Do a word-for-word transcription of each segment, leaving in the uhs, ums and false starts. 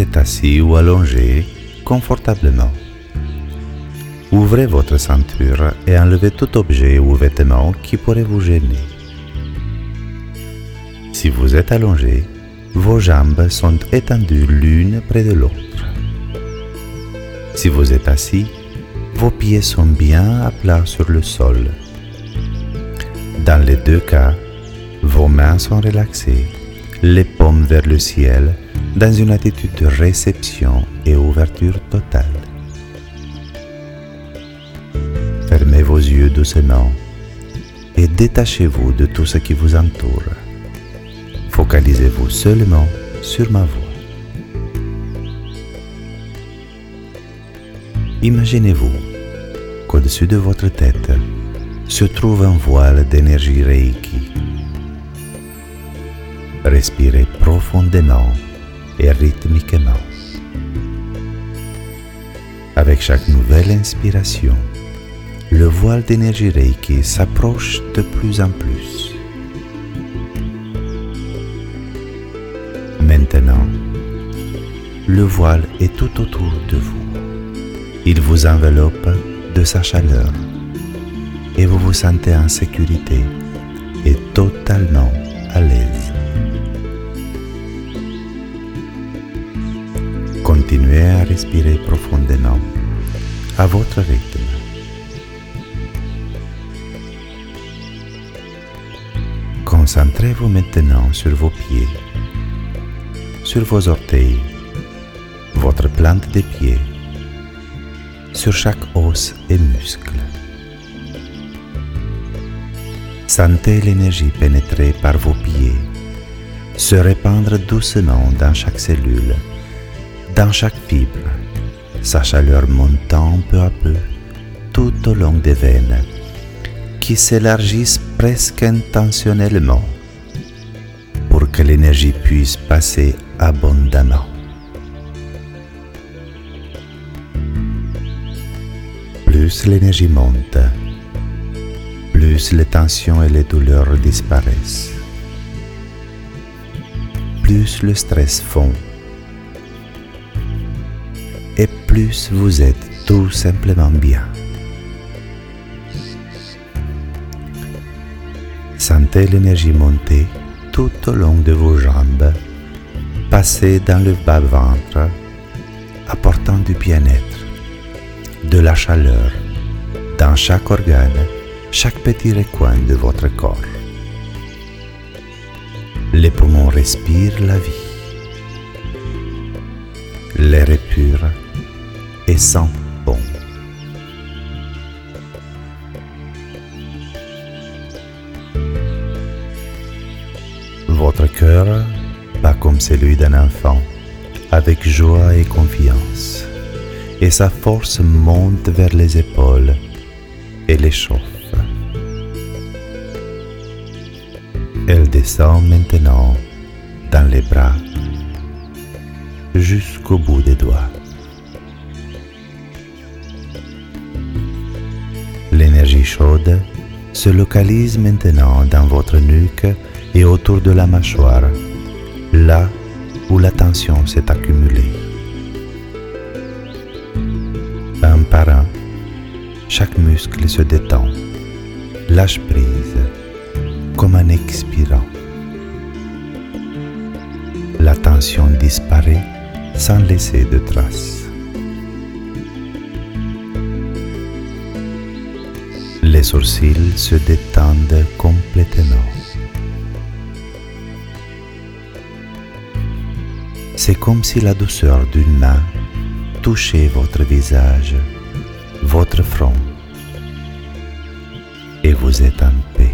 vous êtes assis ou allongé confortablement. Ouvrez votre ceinture et enlevez tout objet ou vêtement qui pourrait vous gêner. Si vous êtes allongé, vos jambes sont étendues l'une près de l'autre. Si vous êtes assis, vos pieds sont bien à plat sur le sol. Dans les deux cas, vos mains sont relaxées, les paumes vers le ciel, dans une attitude de réception et ouverture totale. Fermez vos yeux doucement et détachez-vous de tout ce qui vous entoure. Focalisez-vous seulement sur ma voix. Imaginez-vous qu'au-dessus de votre tête se trouve un voile d'énergie Reiki. Respirez profondément et rythmiquement. Avec chaque nouvelle inspiration, le voile d'énergie Reiki s'approche de plus en plus. Maintenant, le voile est tout autour de vous. Il vous enveloppe de sa chaleur et vous vous sentez en sécurité et totalement à l'aise. Continuez à respirer profondément à votre rythme. Concentrez-vous maintenant sur vos pieds, sur vos orteils, votre plante des pieds, sur chaque os et muscle. Sentez l'énergie pénétrer par vos pieds, se répandre doucement dans chaque cellule, dans chaque fibre, sa chaleur montant peu à peu tout au long des veines qui s'élargissent presque intentionnellement pour que l'énergie puisse passer abondamment. Plus l'énergie monte, plus les tensions et les douleurs disparaissent, plus le stress fond, et plus vous êtes tout simplement bien. Sentez l'énergie monter tout au long de vos jambes, passer dans le bas-ventre, apportant du bien-être, de la chaleur, dans chaque organe, chaque petit recoin de votre corps. Les poumons respirent la vie. L'air est pur et sent bon. Votre cœur bat comme celui d'un enfant, avec joie et confiance, et sa force monte vers les épaules et les chauffe. Elle descend maintenant dans les bras jusqu'au bout des doigts. L'énergie chaude se localise maintenant dans votre nuque et autour de la mâchoire, là où la tension s'est accumulée. Un par un, chaque muscle se détend, lâche prise, comme en expirant. La tension disparaît sans laisser de traces. Les sourcils se détendent complètement. C'est comme si la douceur d'une main touchait votre visage, votre front, et vous êtes en paix.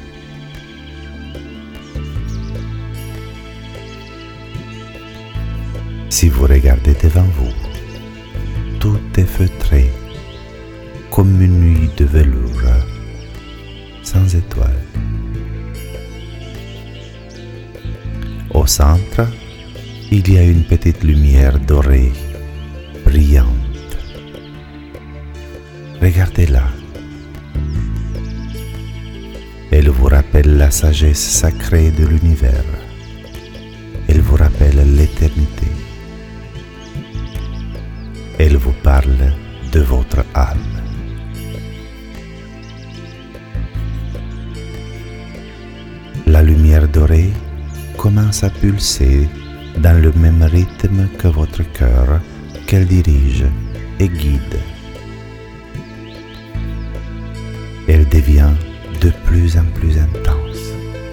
Si vous regardez devant vous, tout est feutré, comme une nuit de velours, sans étoiles. Au centre, il y a une petite lumière dorée, brillante. Regardez-la. Elle vous rappelle la sagesse sacrée de l'univers. Elle vous rappelle l'éternité. vous parle de votre âme. La lumière dorée commence à pulser dans le même rythme que votre cœur qu'elle dirige et guide. Elle devient de plus en plus intense.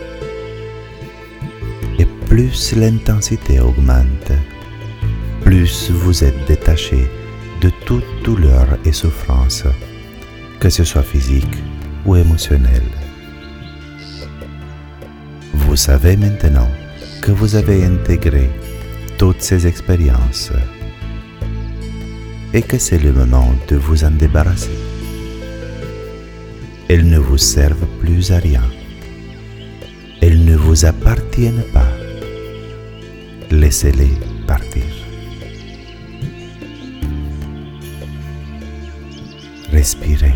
Et plus l'intensité augmente, plus vous êtes détaché de toute douleur et souffrance, que ce soit physique ou émotionnelle. Vous savez maintenant que vous avez intégré toutes ces expériences et que c'est le moment de vous en débarrasser. Elles ne vous servent plus à rien. Elles ne vous appartiennent pas. Laissez-les partir. Respirez.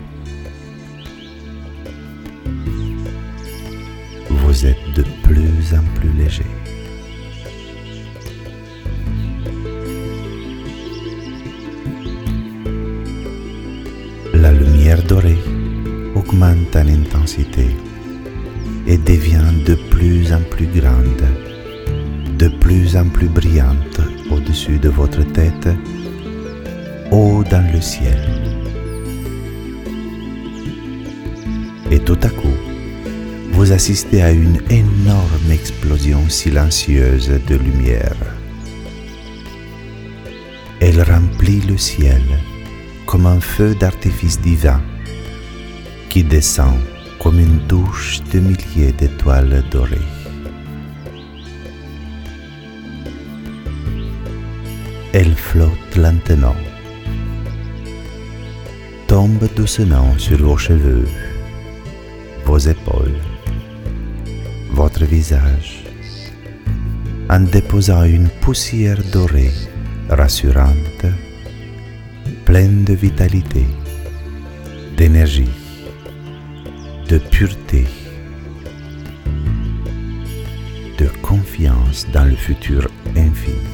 Vous êtes de plus en plus léger. La lumière dorée augmente en intensité et devient de plus en plus grande, de plus en plus brillante au-dessus de votre tête, haut dans le ciel. Et tout à coup, vous assistez à une énorme explosion silencieuse de lumière. Elle remplit le ciel comme un feu d'artifice divin qui descend comme une douche de milliers d'étoiles dorées. Elle flotte lentement, tombe doucement sur vos cheveux, vos épaules, votre visage, en déposant une poussière dorée, rassurante, pleine de vitalité, d'énergie, de pureté, de confiance dans le futur infini.